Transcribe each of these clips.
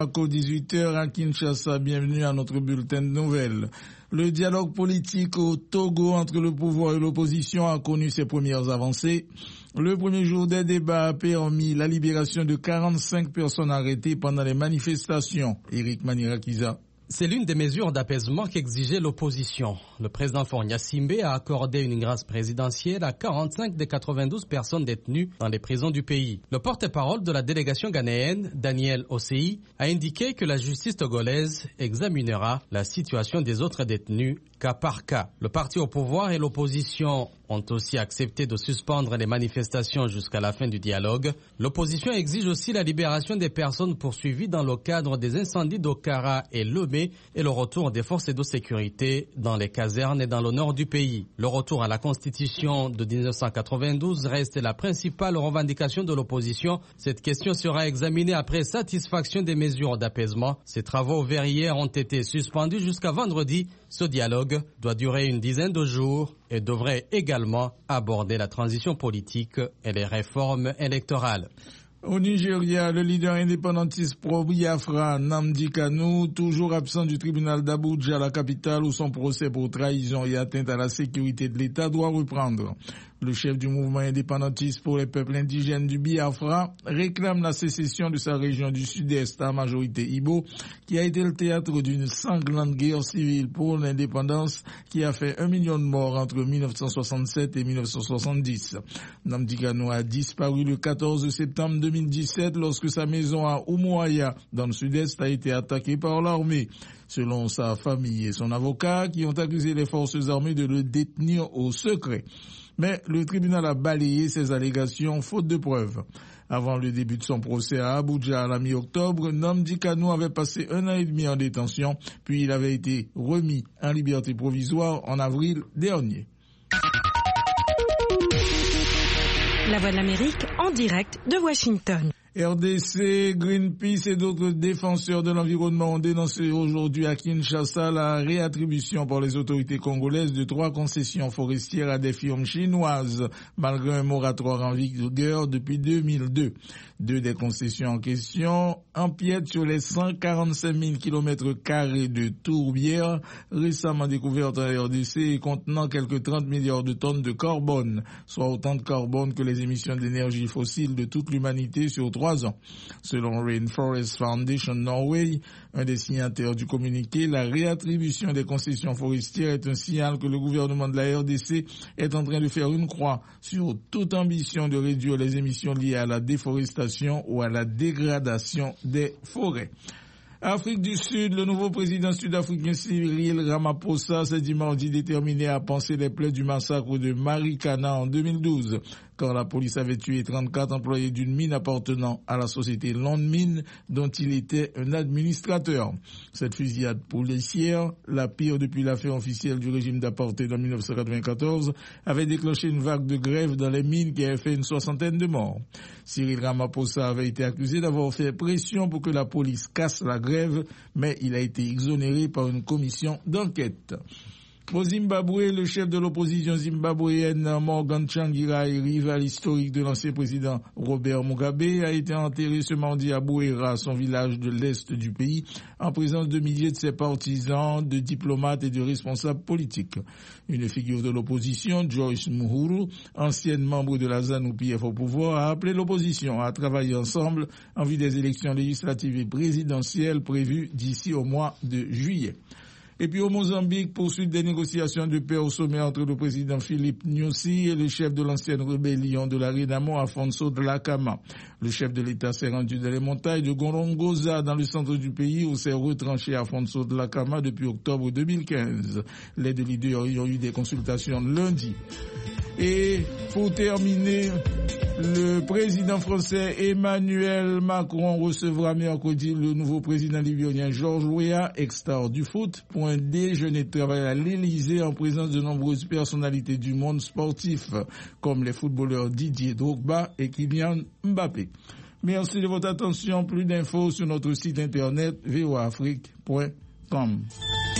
18h à Kinshasa, bienvenue à notre bulletin de nouvelles. Le dialogue politique au Togo entre le pouvoir et l'opposition a connu ses premières avancées. Le premier jour des débats a permis la libération de 45 personnes arrêtées pendant les manifestations. Éric Manirakiza. C'est l'une des mesures d'apaisement qu'exigeait l'opposition. Le président Faure Gnassingbé a accordé une grâce présidentielle à 45 des 92 personnes détenues dans les prisons du pays. Le porte-parole de la délégation ghanéenne, Daniel Osei, a indiqué que la justice togolaise examinera la situation des autres détenus cas par cas. Le parti au pouvoir et l'opposition ont aussi accepté de suspendre les manifestations jusqu'à la fin du dialogue. L'opposition exige aussi la libération des personnes poursuivies dans le cadre des incendies d'Okara et Lomé et le retour des forces de sécurité dans les casernes et dans le nord du pays. Le retour à la Constitution de 1992 reste la principale revendication de l'opposition. Cette question sera examinée après satisfaction des mesures d'apaisement. Ces travaux verrières ont été suspendus jusqu'à vendredi. Ce dialogue doit durer une dizaine de jours et devrait également aborder la transition politique et les réformes électorales. Au Nigeria, le leader indépendantiste pro-Biafra, Nnamdi Kanu, toujours absent du tribunal d'Abuja, la capitale, où son procès pour trahison et atteinte à la sécurité de l'État doit reprendre. Le chef du mouvement indépendantiste pour les peuples indigènes du Biafra réclame la sécession de sa région du sud-est à majorité Igbo, qui a été le théâtre d'une sanglante guerre civile pour l'indépendance qui a fait 1 million de morts entre 1967 et 1970. Nnamdi Kanu a disparu le 14 septembre 2017 lorsque sa maison à Umuahia, dans le sud-est, a été attaquée par l'armée. Selon sa famille et son avocat, qui ont accusé les forces armées de le détenir au secret. Mais le tribunal a balayé ces allégations faute de preuves. Avant le début de son procès à Abuja à la mi-octobre, Nnamdi Kanu avait passé 1 an et demi en détention, puis il avait été remis en liberté provisoire en avril dernier. La Voix de l'Amérique en direct de Washington. RDC, Greenpeace et d'autres défenseurs de l'environnement ont dénoncé aujourd'hui à Kinshasa la réattribution par les autorités congolaises de 3 concessions forestières à des firmes chinoises, malgré un moratoire en vigueur depuis 2002. 2 des concessions en question empiètent sur les 145 000 km² de tourbières récemment découvertes en RDC et contenant quelques 30 milliards de tonnes de carbone, soit autant de carbone que les émissions d'énergie fossile de toute l'humanité sur 3 ans. Selon Rainforest Foundation Norway, un des signataires du communiqué, la réattribution des concessions forestières est un signal que le gouvernement de la RDC est en train de faire une croix sur toute ambition de réduire les émissions liées à la déforestation ou à la dégradation des forêts. Afrique du Sud, le nouveau président sud-africain Cyril Ramaphosa s'est dit mardi déterminé à panser les plaies du massacre de Marikana en 2012, quand la police avait tué 34 employés d'une mine appartenant à la société Landmine, dont il était un administrateur. Cette fusillade policière, la pire depuis l'affaire officielle du régime d'apartheid en 1994, avait déclenché une vague de grève dans les mines qui avait fait une 60aine de morts. Cyril Ramaphosa avait été accusé d'avoir fait pression pour que la police casse la grève, mais il a été exonéré par une commission d'enquête. Au Zimbabwe, le chef de l'opposition zimbabwéenne Morgan Tsvangirai, rival historique de l'ancien président Robert Mugabe, a été enterré ce mardi à Bouera, son village de l'est du pays, en présence de milliers de ses partisans, de diplomates et de responsables politiques. Une figure de l'opposition, Joyce Muhuru, ancienne membre de la ZANU-PF au pouvoir, a appelé l'opposition à travailler ensemble en vue des élections législatives et présidentielles prévues d'ici au mois de juillet. Et puis au Mozambique, poursuite des négociations de paix au sommet entre le président Philippe Nyusi et le chef de l'ancienne rébellion de la Renamo, Afonso Dhlakama. Le chef de l'État s'est rendu dans les montagnes de Gorongosa, dans le centre du pays, où s'est retranché Afonso Dhlakama depuis octobre 2015. Les deux leaders y ont eu des consultations lundi. Et pour terminer, le président français Emmanuel Macron recevra mercredi le nouveau président libyen Georges Weah, ex-star du foot, pour un déjeuner de travail à l'Élysée en présence de nombreuses personnalités du monde sportif, comme les footballeurs Didier Drogba et Kylian Mbappé. Merci de votre attention. Plus d'infos sur notre site internet voaafrique.com.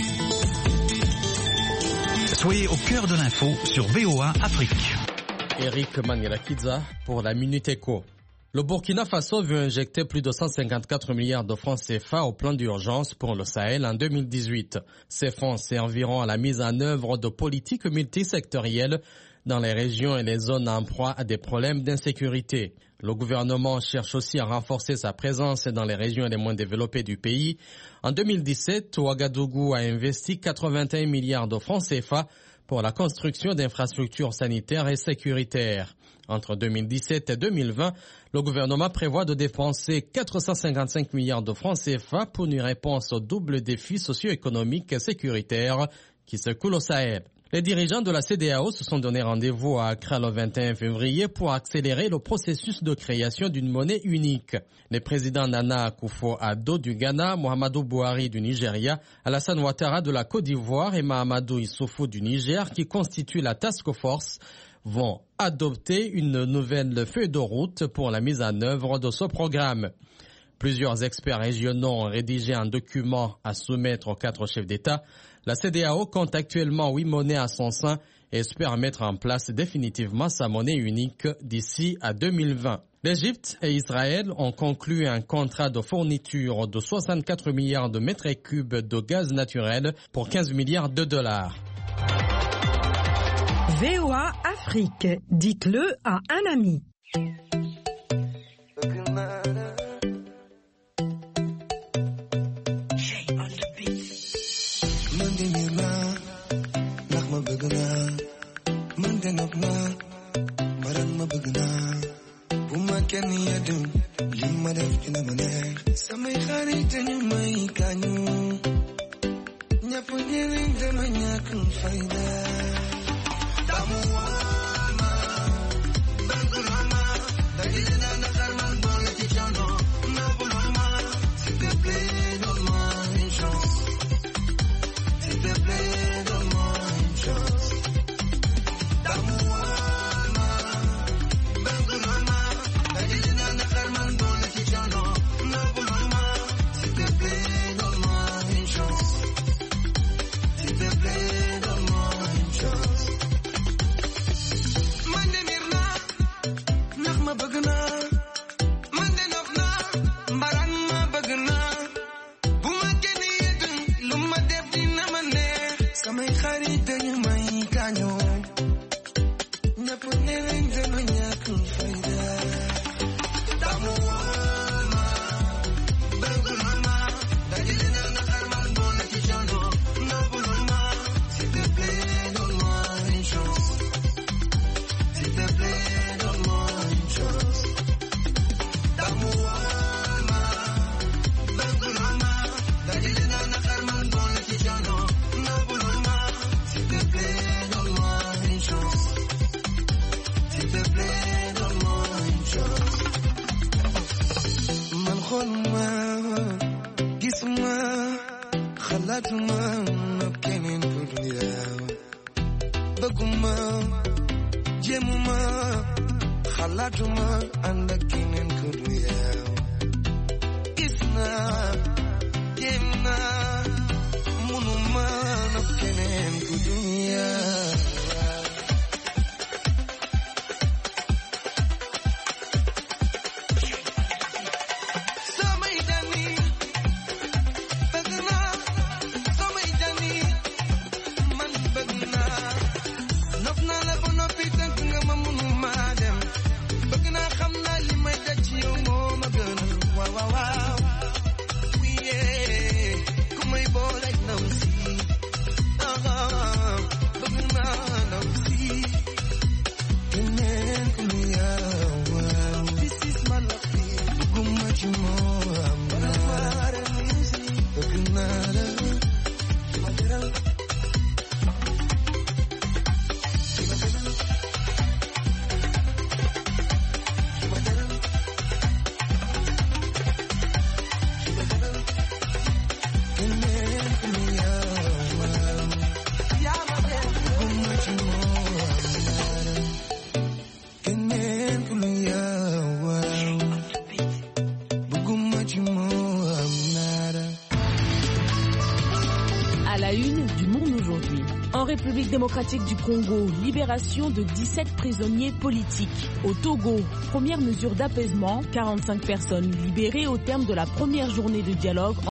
Soyez au cœur de l'info sur VOA Afrique. Éric Manirakiza pour la Minute Éco. Le Burkina Faso veut injecter plus de 154 milliards de francs CFA au plan d'urgence pour le Sahel en 2018. Ces fonds serviront à la mise en œuvre de politiques multisectorielles dans les régions et les zones en proie à des problèmes d'insécurité. Le gouvernement cherche aussi à renforcer sa présence dans les régions les moins développées du pays. En 2017, Ouagadougou a investi 81 milliards de francs CFA pour la construction d'infrastructures sanitaires et sécuritaires. Entre 2017 et 2020, le gouvernement prévoit de dépenser 455 milliards de francs CFA pour une réponse au double défi socio-économique et sécuritaire qui secoue au Sahel. Les dirigeants de la CEDEAO se sont donné rendez-vous à Accra le 21 février pour accélérer le processus de création d'une monnaie unique. Les présidents Nana Akufo-Addo du Ghana, Muhammadu Buhari du Nigeria, Alassane Ouattara de la Côte d'Ivoire et Mahamadou Issoufou du Niger, qui constituent la task force, vont adopter une nouvelle feuille de route pour la mise en œuvre de ce programme. Plusieurs experts régionaux ont rédigé un document à soumettre aux 4 chefs d'État. La CEDEAO compte actuellement 8 monnaies à son sein et espère mettre en place définitivement sa monnaie unique d'ici à 2020. L'Égypte et Israël ont conclu un contrat de fourniture de 64 milliards de mètres cubes de gaz naturel pour 15 milliards de dollars. VOA Afrique, dites-le à un ami. À la une du Monde aujourd'hui. En République démocratique du Congo, libération de 17 prisonniers politiques. Au Togo, première mesure d'apaisement, 45 personnes libérées au terme de la première journée de dialogue